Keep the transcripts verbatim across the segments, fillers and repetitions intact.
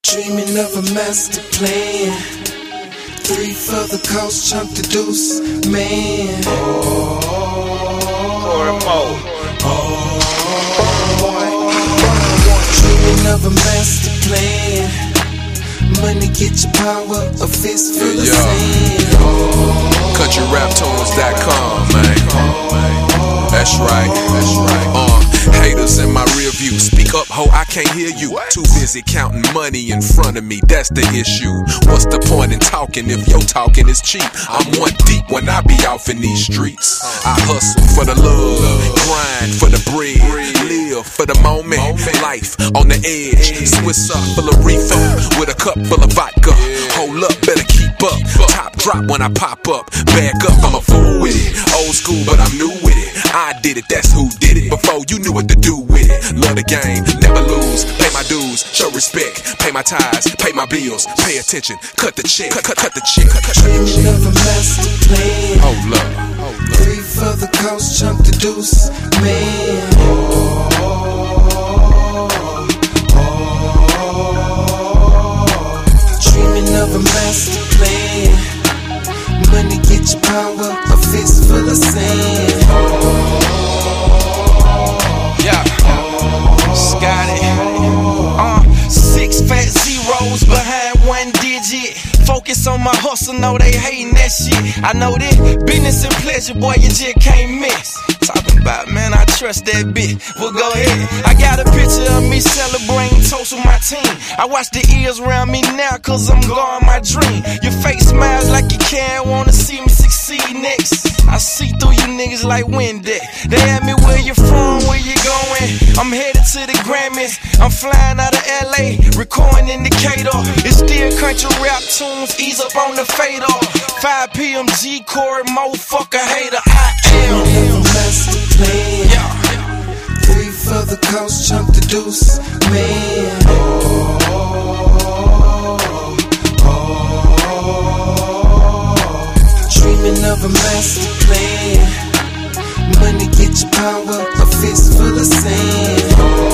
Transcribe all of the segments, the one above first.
Dreaming of a master plan. Three for the coast, chunk the deuce, man. Oh, oh, dreaming of a master plan. Money get your power, a fist full yeah, of yo. sand. Oh, country rap tunes dot com, man. That's right, that's right. Uh, haters in my rear view. Speak up, ho, I can't hear you. What? Too busy counting money in front of me, that's the issue. What's the point in talking if your talking is cheap? I'm one deep when I be off in these streets. I hustle for the love, grind for the bread, live for the moment, life on the edge. Swiss up full of reefer with a cup full of vodka. Hold up, better keep up. Top drop when I pop up. Back up, I'm a fool with it. Old school, but I'm new with it. I did it, that's who did it. Before you knew what to do with it. Love the game, never lose. Pay my dues, show respect. Pay my ties, pay my bills. Pay attention, cut the check, cut, cut, cut the check. Cut, cut, cut the check. dreaming of a master plan. Hold up, hold up. Three for the coast, chunk the deuce, man. Oh, dreaming of a master plan. Money get your power, a fist full of sand. Yeah, Scotty. Uh, six fat zeros behind one digit. Focus on my hustle, know they hating that shit. I know that business and pleasure, boy, you just can't miss. Talking about, man, I trust that bitch. Well, go ahead. I got a picture of me celebrating toast with my team. I watch the ears around me now, cause I'm going my dream. Your face smiles like you can't wanna see me succeed next. I see through you niggas like Windex. They ask me where you from, where you going. I'm headed to the Grammys. I'm flying out of L A, recording in Decatur. It's still country rap tunes, ease up on the fader. five P M G, Corey, motherfucker hater. I am. Dreaming of a master plan. Yeah. Three for the coast, chunk the deuce, man. Oh, dreaming of a master plan. Money get your power, a fist full of sand.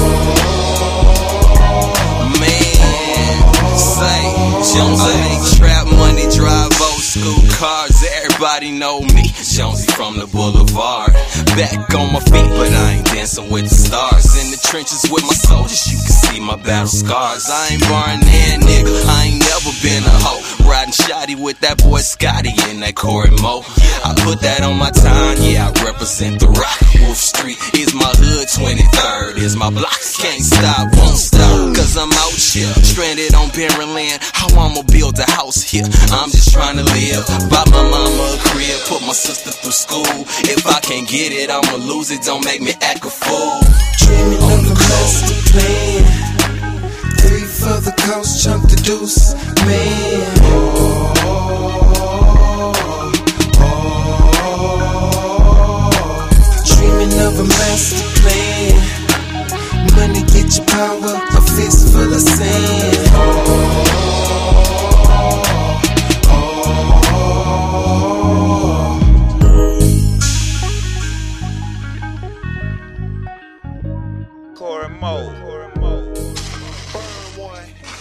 Man, say, Jonesy make trap money, drive old school cars. Everybody know me, Jonesy from the boulevard. Back on my feet, but I ain't dancing with the stars. In the trenches with my soldiers, you can see my battle scars. I ain't barring that nigga, I ain't never been a hoe. Riding shotty with that boy Scotty in that Corey Mo. I put that on my time, yeah, I represent the rock. Wolf Street is my hood, twenty-third is my block. Can't stop, won't stop, cause I'm out here, stranded on barren land. How I'ma build a house here? I'm just trying to live. Buy my mama a crib, put my sister through school. If I can't get it, I'ma lose it, don't make me act a fool. Dreaming of a master plan. Three for the coast, chunk the deuce, man. Oh, dreaming of a master plan. Money get your power, a fist full of sand. Corey Mo. Corey Mo. Burn one.